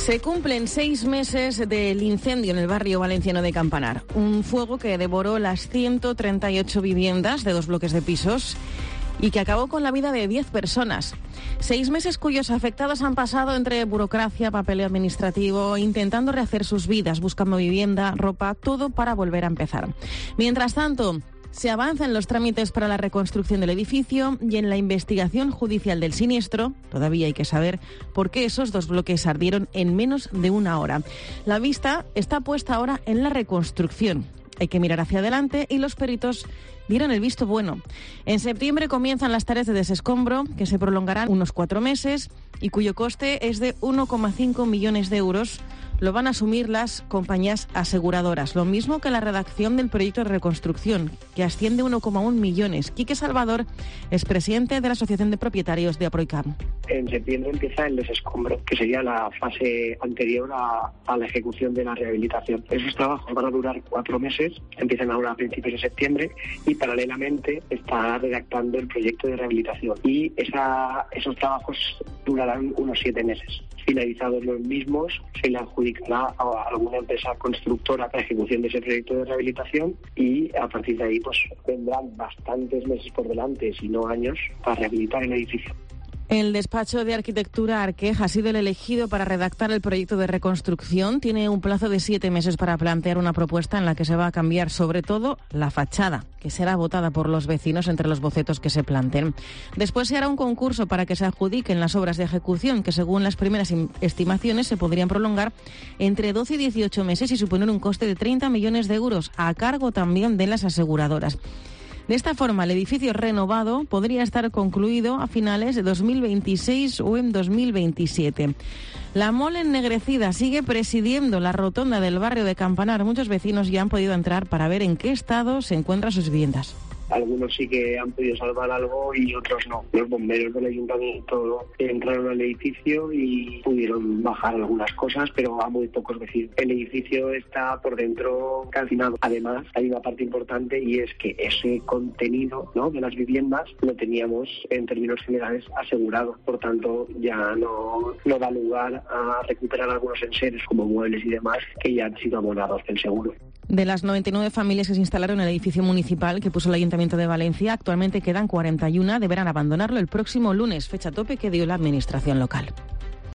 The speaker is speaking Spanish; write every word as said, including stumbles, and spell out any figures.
Se cumplen seis meses del incendio en el barrio valenciano de Campanar. Un fuego que devoró las ciento treinta y ocho viviendas de dos bloques de pisos y que acabó con la vida de diez personas. Seis meses cuyos afectados han pasado entre burocracia, papeleo administrativo, intentando rehacer sus vidas, buscando vivienda, ropa, todo para volver a empezar. Mientras tanto, se avanza en los trámites para la reconstrucción del edificio y en la investigación judicial del siniestro. Todavía hay que saber por qué esos dos bloques ardieron en menos de una hora. La vista está puesta ahora en la reconstrucción. Hay que mirar hacia adelante y los peritos dieron el visto bueno. En septiembre comienzan las tareas de desescombro, que se prolongarán unos cuatro meses y cuyo coste es de uno coma cinco millones de euros. Lo van a asumir las compañías aseguradoras, lo mismo que la redacción del proyecto de reconstrucción, que asciende a uno coma uno millones. Quique Salvador es presidente de la Asociación de Propietarios de Aproicam. En septiembre empieza el desescombro, que sería la fase anterior a, a la ejecución de la rehabilitación. Esos trabajos van a durar cuatro meses, empiezan ahora a principios de septiembre y paralelamente está redactando el proyecto de rehabilitación. Y esa, esos trabajos durarán unos siete meses. Finalizados los mismos, se le adjudicará a alguna empresa constructora para ejecución de ese proyecto de rehabilitación y a partir de ahí pues vendrán bastantes meses por delante, si no años, para rehabilitar el edificio. El despacho de arquitectura Arquej ha sido el elegido para redactar el proyecto de reconstrucción. Tiene un plazo de siete meses para plantear una propuesta en la que se va a cambiar sobre todo la fachada, que será votada por los vecinos entre los bocetos que se planteen. Después se hará un concurso para que se adjudiquen las obras de ejecución, que según las primeras estimaciones se podrían prolongar entre doce y dieciocho meses y suponer un coste de treinta millones de euros, a cargo también de las aseguradoras. De esta forma, el edificio renovado podría estar concluido a finales de dos mil veintiséis o en dos mil veintisiete. La mole ennegrecida sigue presidiendo la rotonda del barrio de Campanar. Muchos vecinos ya han podido entrar para ver en qué estado se encuentran sus viviendas. Algunos sí que han podido salvar algo y otros no. Los bomberos del ayuntamiento entraron al edificio y pudieron bajar algunas cosas, pero a muy pocos vecinos. El edificio está por dentro calcinado. Además, hay una parte importante y es que ese contenido, ¿no?, de las viviendas lo teníamos en términos generales asegurado. Por tanto, ya no, no da lugar a recuperar algunos enseres como muebles y demás que ya han sido abonados del seguro. De las noventa y nueve familias que se instalaron en el edificio municipal que puso el Ayuntamiento de Valencia, actualmente quedan cuarenta y una, deberán abandonarlo el próximo lunes, fecha tope que dio la Administración local.